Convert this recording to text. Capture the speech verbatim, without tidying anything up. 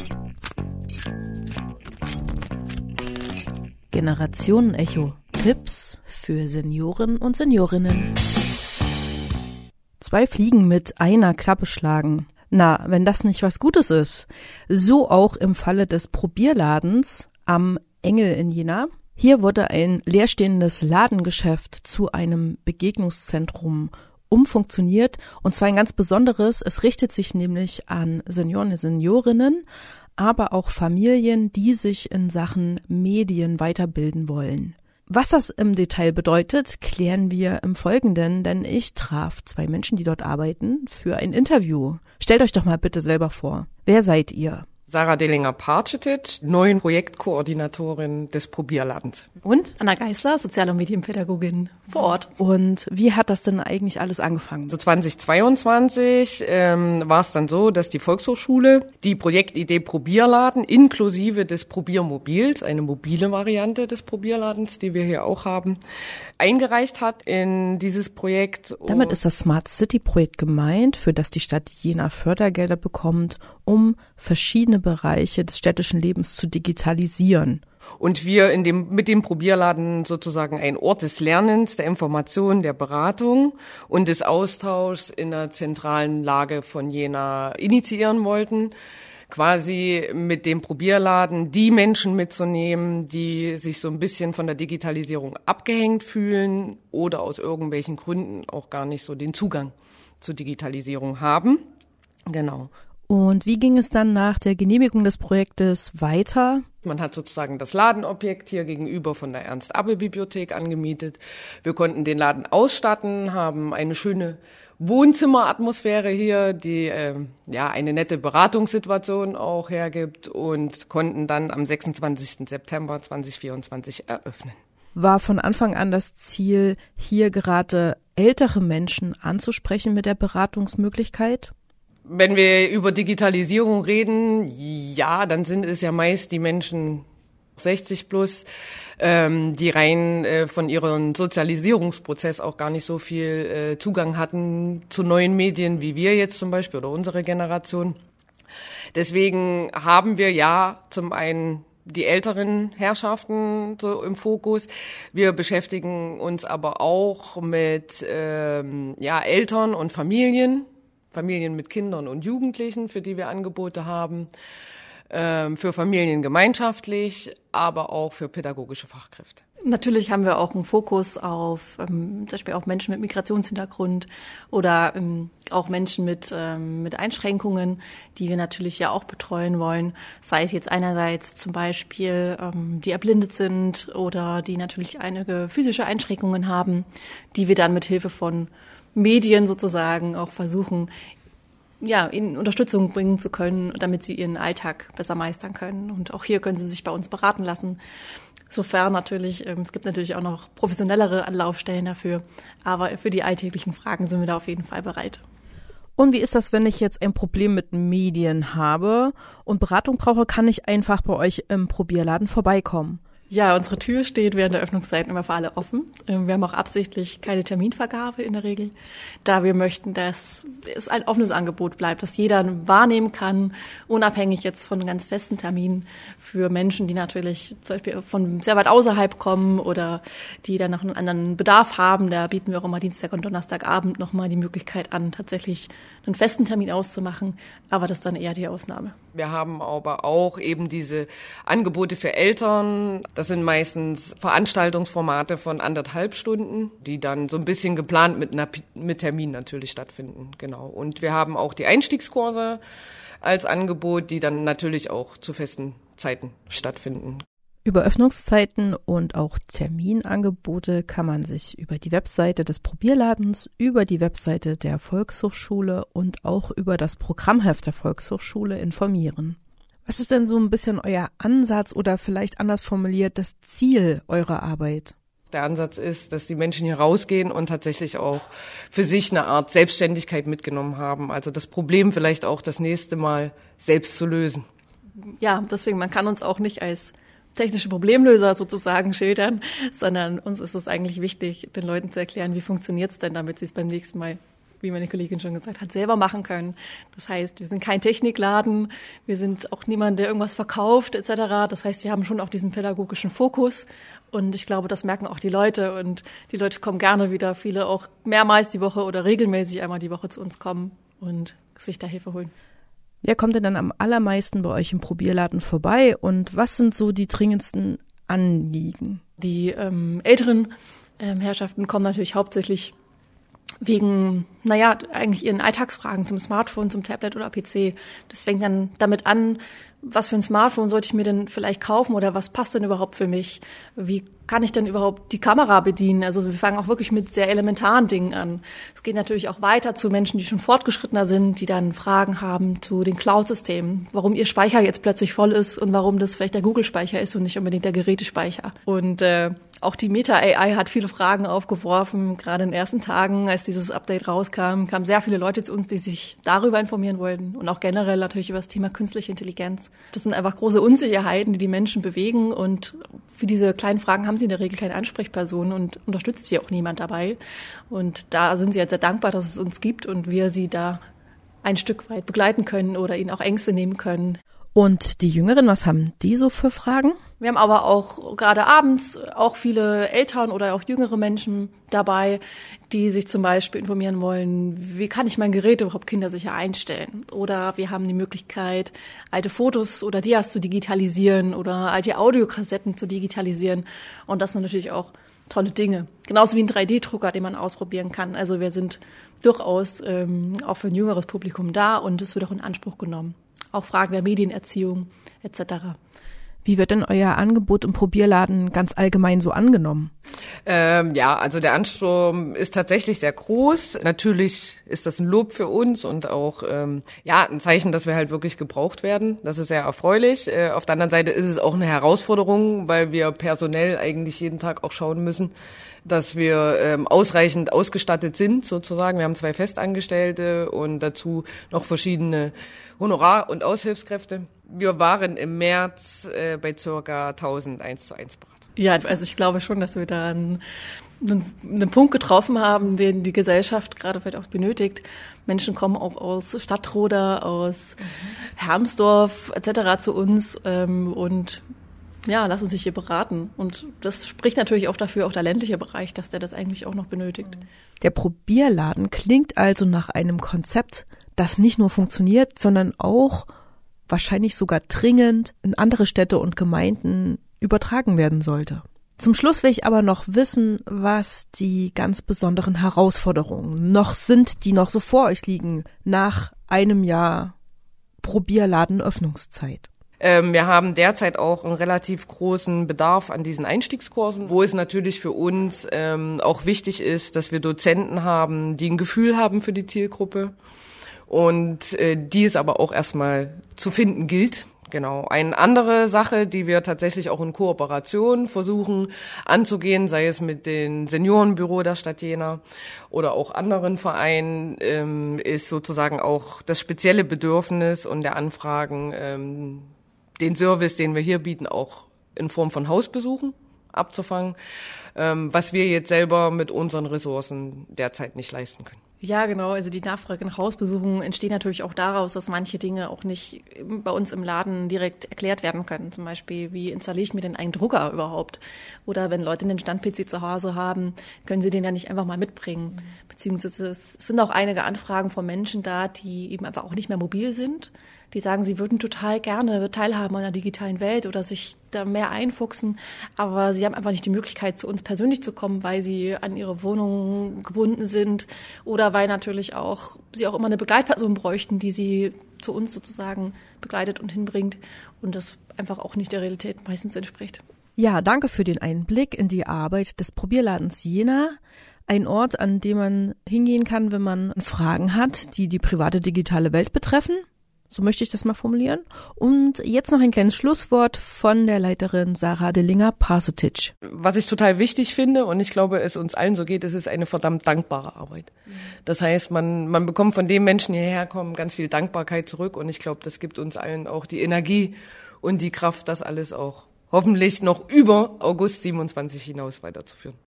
Generationen-Echo. Tipps für Senioren und Seniorinnen. Zwei Fliegen mit einer Klappe schlagen. Na, wenn das nicht was Gutes ist. So auch im Falle des Probierladens am Engel in Jena. Hier wurde ein leerstehendes Ladengeschäft zu einem Begegnungszentrum umfunktioniert. Und zwar ein ganz besonderes. Es richtet sich nämlich an Senioren und Seniorinnen, aber auch Familien, die sich in Sachen Medien weiterbilden wollen. Was das im Detail bedeutet, klären wir im Folgenden, denn ich traf zwei Menschen, die dort arbeiten, für ein Interview. Stellt euch doch mal bitte selber vor. Wer seid ihr? Sarah Dellinger-Parcetic, neuen Projektkoordinatorin des Probierladens. Und? Anna Geisler, Sozial- und Medienpädagogin vor Ort. Und wie hat das denn eigentlich alles angefangen? So zweitausendzweiundzwanzig ähm, war es dann so, dass die Volkshochschule die Projektidee Probierladen inklusive des Probiermobils, eine mobile Variante des Probierladens, die wir hier auch haben, eingereicht hat in dieses Projekt. Damit ist das Smart City Projekt gemeint, für das die Stadt Jena Fördergelder bekommt, um verschiedene Bereiche des städtischen Lebens zu digitalisieren. Und wir in dem, mit dem Probierladen sozusagen ein Ort des Lernens, der Information, der Beratung und des Austauschs in einer zentralen Lage von Jena initiieren wollten. Quasi mit dem Probierladen die Menschen mitzunehmen, die sich so ein bisschen von der Digitalisierung abgehängt fühlen oder aus irgendwelchen Gründen auch gar nicht so den Zugang zur Digitalisierung haben. Genau. Und wie ging es dann nach der Genehmigung des Projektes weiter? Man hat sozusagen das Ladenobjekt hier gegenüber von der Ernst-Abbe-Bibliothek angemietet. Wir konnten den Laden ausstatten, haben eine schöne Wohnzimmeratmosphäre hier, die äh, ja eine nette Beratungssituation auch hergibt und konnten dann am sechsundzwanzigsten September zweitausendvierundzwanzig eröffnen. War von Anfang an das Ziel, hier gerade ältere Menschen anzusprechen mit der Beratungsmöglichkeit? Wenn wir über Digitalisierung reden, ja, dann sind es ja meist die Menschen sechzig plus, ähm, die rein äh, von ihrem Sozialisierungsprozess auch gar nicht so viel äh, Zugang hatten zu neuen Medien, wie wir jetzt zum Beispiel oder unsere Generation. Deswegen haben wir ja zum einen die älteren Herrschaften so im Fokus. Wir beschäftigen uns aber auch mit ähm, ja Eltern und Familien. Familien mit Kindern und Jugendlichen, für die wir Angebote haben, ähm, für Familien gemeinschaftlich, aber auch für pädagogische Fachkräfte. Natürlich haben wir auch einen Fokus auf ähm, zum Beispiel auch Menschen mit Migrationshintergrund oder ähm, auch Menschen mit, ähm, mit Einschränkungen, die wir natürlich ja auch betreuen wollen. Sei es jetzt einerseits zum Beispiel, ähm, die erblindet sind oder die natürlich einige physische Einschränkungen haben, die wir dann mit Hilfe von Medien sozusagen auch versuchen, ja, ihnen Unterstützung bringen zu können, damit sie ihren Alltag besser meistern können. Und auch hier können sie sich bei uns beraten lassen. Sofern natürlich, ähm, es gibt natürlich auch noch professionellere Anlaufstellen dafür, aber für die alltäglichen Fragen sind wir da auf jeden Fall bereit. Und wie ist das, wenn ich jetzt ein Problem mit Medien habe und Beratung brauche, kann ich einfach bei euch im Probierladen vorbeikommen? Ja, unsere Tür steht während der Öffnungszeiten immer für alle offen. Wir haben auch absichtlich keine Terminvergabe in der Regel, da wir möchten, dass es ein offenes Angebot bleibt, dass jeder wahrnehmen kann, unabhängig jetzt von ganz festen Terminen für Menschen, die natürlich zum Beispiel von sehr weit außerhalb kommen oder die dann noch einen anderen Bedarf haben. Da bieten wir auch immer Dienstag und Donnerstagabend nochmal die Möglichkeit an, tatsächlich einen festen Termin auszumachen, aber das ist dann eher die Ausnahme. Wir haben aber auch eben diese Angebote für Eltern. Das sind meistens Veranstaltungsformate von anderthalb Stunden, die dann so ein bisschen geplant mit, einer, mit Termin natürlich stattfinden. Genau. Und wir haben auch die Einstiegskurse als Angebot, die dann natürlich auch zu festen Zeiten stattfinden. Über Öffnungszeiten und auch Terminangebote kann man sich über die Webseite des Probierladens, über die Webseite der Volkshochschule und auch über das Programmheft der Volkshochschule informieren. Was ist denn so ein bisschen euer Ansatz oder vielleicht anders formuliert das Ziel eurer Arbeit? Der Ansatz ist, dass die Menschen hier rausgehen und tatsächlich auch für sich eine Art Selbstständigkeit mitgenommen haben. Also das Problem vielleicht auch das nächste Mal selbst zu lösen. Ja, deswegen, man kann uns auch nicht als technische Problemlöser sozusagen schildern, sondern uns ist es eigentlich wichtig, den Leuten zu erklären, wie funktioniert es denn, damit sie es beim nächsten Mal wie meine Kollegin schon gesagt hat, selber machen können. Das heißt, wir sind kein Technikladen, wir sind auch niemand, der irgendwas verkauft et cetera. Das heißt, wir haben schon auch diesen pädagogischen Fokus und ich glaube, das merken auch die Leute und die Leute kommen gerne wieder, viele auch mehrmals die Woche oder regelmäßig einmal die Woche zu uns kommen und sich da Hilfe holen. Wer kommt denn dann am allermeisten bei euch im Probierladen vorbei und was sind so die dringendsten Anliegen? Die ähm, älteren ähm, Herrschaften kommen natürlich hauptsächlich wegen, naja, eigentlich ihren Alltagsfragen zum Smartphone, zum Tablet oder P C. Das fängt dann damit an, was für ein Smartphone sollte ich mir denn vielleicht kaufen oder was passt denn überhaupt für mich? Wie kann ich denn überhaupt die Kamera bedienen? Also wir fangen auch wirklich mit sehr elementaren Dingen an. Es geht natürlich auch weiter zu Menschen, die schon fortgeschrittener sind, die dann Fragen haben zu den Cloud-Systemen, warum ihr Speicher jetzt plötzlich voll ist und warum das vielleicht der Google-Speicher ist und nicht unbedingt der Gerätespeicher. Und äh, auch die Meta-A I hat viele Fragen aufgeworfen. Gerade in den ersten Tagen, als dieses Update rauskam, kamen sehr viele Leute zu uns, die sich darüber informieren wollten und auch generell natürlich über das Thema künstliche Intelligenz. Das sind einfach große Unsicherheiten, die die Menschen bewegen und für diese kleinen Fragen haben sie in der Regel keine Ansprechperson und unterstützt sie auch niemand dabei. Und da sind sie jetzt sehr dankbar, dass es uns gibt und wir sie da ein Stück weit begleiten können oder ihnen auch Ängste nehmen können. Und die Jüngeren, was haben die so für Fragen? Wir haben aber auch gerade abends auch viele Eltern oder auch jüngere Menschen dabei, die sich zum Beispiel informieren wollen, wie kann ich mein Gerät überhaupt kindersicher einstellen? Oder wir haben die Möglichkeit, alte Fotos oder Dias zu digitalisieren oder alte Audiokassetten zu digitalisieren. Und das sind natürlich auch tolle Dinge. Genauso wie ein drei D Drucker, den man ausprobieren kann. Also wir sind durchaus ähm, auch für ein jüngeres Publikum da und es wird auch in Anspruch genommen. Auch Fragen der Medienerziehung et cetera. Wie wird denn euer Angebot im Probierladen ganz allgemein so angenommen? Ähm, ja, also der Ansturm ist tatsächlich sehr groß. Natürlich ist das ein Lob für uns und auch ähm, ja ein Zeichen, dass wir halt wirklich gebraucht werden. Das ist sehr erfreulich. Äh, auf der anderen Seite ist es auch eine Herausforderung, weil wir personell eigentlich jeden Tag auch schauen müssen, dass wir ähm, ausreichend ausgestattet sind sozusagen. Wir haben zwei Festangestellte und dazu noch verschiedene Honorar- und Aushilfskräfte. Wir waren im März äh, bei circa tausend eins zu eins Berater. Ja, also ich glaube schon, dass wir da einen, einen, einen Punkt getroffen haben, den die Gesellschaft gerade vielleicht auch benötigt. Menschen kommen auch aus Stadtroda, aus mhm. Hermsdorf et cetera zu uns ähm, und ja, lassen sich hier beraten. Und das spricht natürlich auch dafür, auch der ländliche Bereich, dass der das eigentlich auch noch benötigt. Der Probierladen klingt also nach einem Konzept, das nicht nur funktioniert, sondern auch wahrscheinlich sogar dringend in andere Städte und Gemeinden übertragen werden sollte. Zum Schluss will ich aber noch wissen, was die ganz besonderen Herausforderungen noch sind, die noch so vor euch liegen nach einem Jahr Probierladenöffnungszeit. Ähm, wir haben derzeit auch einen relativ großen Bedarf an diesen Einstiegskursen, wo es natürlich für uns ähm, auch wichtig ist, dass wir Dozenten haben, die ein Gefühl haben für die Zielgruppe und äh, die es aber auch erstmal zu finden gilt. Genau. Eine andere Sache, die wir tatsächlich auch in Kooperation versuchen anzugehen, sei es mit dem Seniorenbüro der Stadt Jena oder auch anderen Vereinen, ähm, ist sozusagen auch das spezielle Bedürfnis und der Anfragen, ähm, den Service, den wir hier bieten, auch in Form von Hausbesuchen abzufangen, ähm, was wir jetzt selber mit unseren Ressourcen derzeit nicht leisten können. Ja, genau. Also die Nachfrage nach Hausbesuchen entsteht natürlich auch daraus, dass manche Dinge auch nicht bei uns im Laden direkt erklärt werden können. Zum Beispiel, wie installiere ich mir denn einen Drucker überhaupt? Oder wenn Leute einen Stand-P C zu Hause haben, können sie den ja nicht einfach mal mitbringen. Mhm. Beziehungsweise es sind auch einige Anfragen von Menschen da, die eben einfach auch nicht mehr mobil sind. Die sagen, sie würden total gerne teilhaben an der digitalen Welt oder sich da mehr einfuchsen, aber sie haben einfach nicht die Möglichkeit, zu uns persönlich zu kommen, weil sie an ihre Wohnung gebunden sind oder weil natürlich auch sie auch immer eine Begleitperson bräuchten, die sie zu uns sozusagen begleitet und hinbringt und das einfach auch nicht der Realität meistens entspricht. Ja, danke für den Einblick in die Arbeit des Probierladens Jena. Ein Ort, an dem man hingehen kann, wenn man Fragen hat, die die private digitale Welt betreffen. So möchte ich das mal formulieren. Und jetzt noch ein kleines Schlusswort von der Leiterin Sarah Dellinger-Parsetic. Was ich total wichtig finde, und ich glaube, es uns allen so geht, es ist eine verdammt dankbare Arbeit. Das heißt, man, man bekommt von den Menschen, die hierher kommen, ganz viel Dankbarkeit zurück. Und ich glaube, das gibt uns allen auch die Energie und die Kraft, das alles auch hoffentlich noch über August siebenundzwanzig hinaus weiterzuführen.